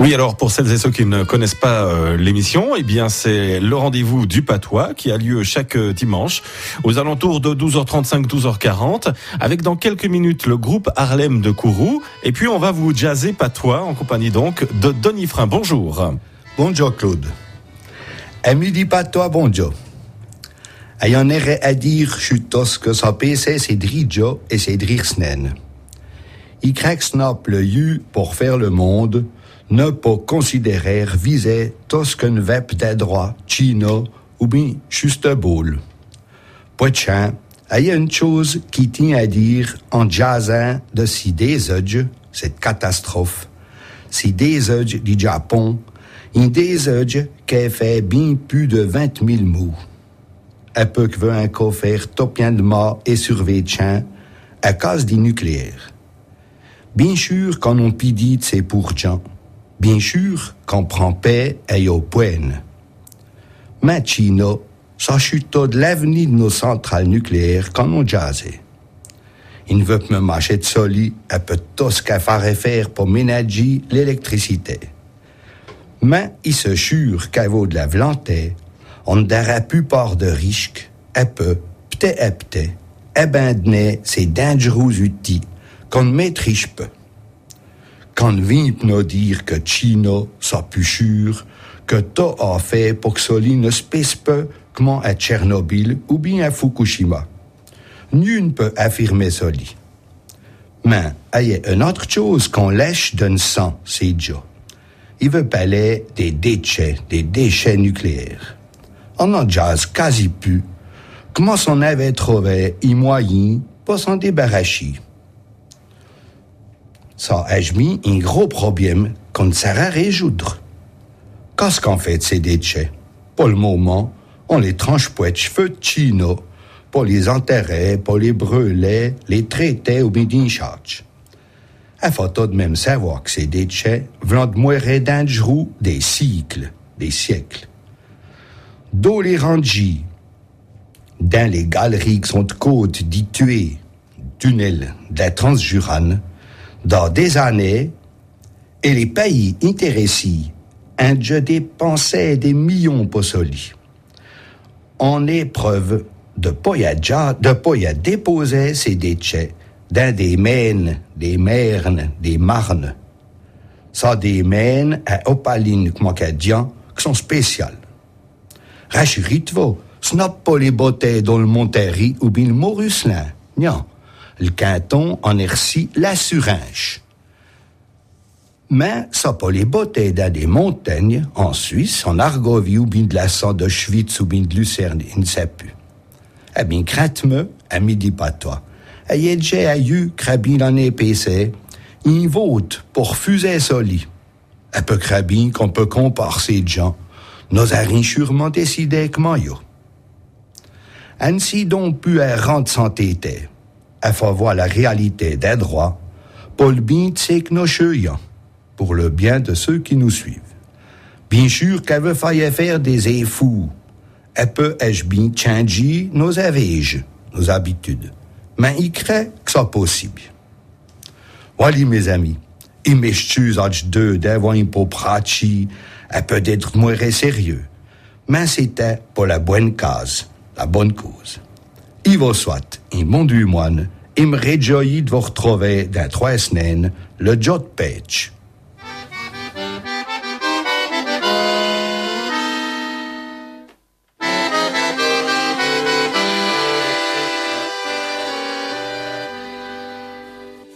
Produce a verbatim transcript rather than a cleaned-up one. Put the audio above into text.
Oui, alors pour celles et ceux qui ne connaissent pas euh, l'émission, eh bien c'est le rendez-vous du patois qui a lieu chaque euh, dimanche aux alentours de douze heures trente-cinq, douze heures quarante, avec dans quelques minutes le groupe Harlem de Kourou. Et puis on va vous jazzer patois en compagnie donc de Denis Frein. Bonjour. Bonjour Claude. À midi patois, bonjour. Ayant erre à dire chutos que sa pc c'est dridjo et c'est drirsnen. I craque snap le you pour faire le monde, ne pas considérer viser tosken web des droits, chino ou bien juste boule. Poitchin, il y a une chose qui tient à dire en jazzant de si désœuge, cette catastrophe, si désœuge du Japon, une désœuge qui fait bien plus de vingt mille mots. Un peu que veut un faire topien de mort et surveillant à cause du nucléaire. Bien sûr qu'on on pidit c'est pour gens. Bien sûr qu'on prend paix et au point. Mais Chino, ça chute de l'avenir de nos centrales nucléaires quand on jazzait. Il ne veut me marcher de soli, un peu tout ce qu'à faire pour ménager l'électricité. Mais il se jure qu'à vaut de la volonté, on n'aura plus part de risque, un peu, peut-être à peut-être, abandonner ces dangereux outils qu'on ne maîtrise pas. Quand vient nous dire que Chino, ça plus sûr, que t'as a fait pour que Soli ne se pisse pas comment à Tchernobyl ou bien à Fukushima. Nul ne peut affirmer Soli. Mais, il y a une autre chose qu'on lèche d'un sang, c'est déjà. Il veut parler des déchets, des déchets nucléaires. On en jazz quasi plus. Comment on avait trouvé un moyen pour s'en débarrasser? Ça a mis un gros problème qu'on ne sert à résoudre. Qu'est-ce qu'on fait de ces déchets? Pour le moment, on les transporte feu de Chino pour les enterrer, pour les brûler, les traiter ou bien d'une charge. Il faut tout de même savoir que ces déchets vont de mourir dangereux des cycles, des siècles. D'où les rangis, dans les galeries qui sont de côte d'y tuer, tunnels de la Transjurane, dans des années, et les pays intéressés ont déjà dépensé des millions pour Soli. On est preuve de pas y a déjà, de pas y a déposé ces déchets dans des Maines, des Mernes, des Marnes. Ça des Maines à Opaline, comme Acadiens, qui sont spéciales. Rassurez-vous, ce n'est pas les bouteilles dans le Montéry ou bien le Maurusselin. Non. Le canton en est reçu l'assurance. Mais ça pas les bouteilles dans des montagnes, en Suisse, en Argovie ou bien de la sang de Schwytz ou bien de Lucerne, il ne sait plus. Eh bien, crête-me, à midi patois. Et y a déjà eu, crabine en épaissé, il vote pour refuser Soli. Un peu crabine qu'on peut comparer ces gens. Nous avons sûrement décidé que moi, yo. Ainsi donc pu à rendre santé. Il faut voir la réalité des droits pour le bien de ceux que nous chouillons, pour le bien de ceux qui nous suivent. Bien sûr qu'elle veut faire faire des effous. Elle peut être bien changer nos avèges, nos habitudes. Mais il crée que c'est possible. Voilà, mes amis. Il m'excuse à deux d'avoir un peu prachi, elle peut être moins sérieux. Mais c'était pour la bonne cause, la bonne cause. Il vous souhaite un bon du moine et me réjouis de vous retrouver dans trois semaines le Jot Page.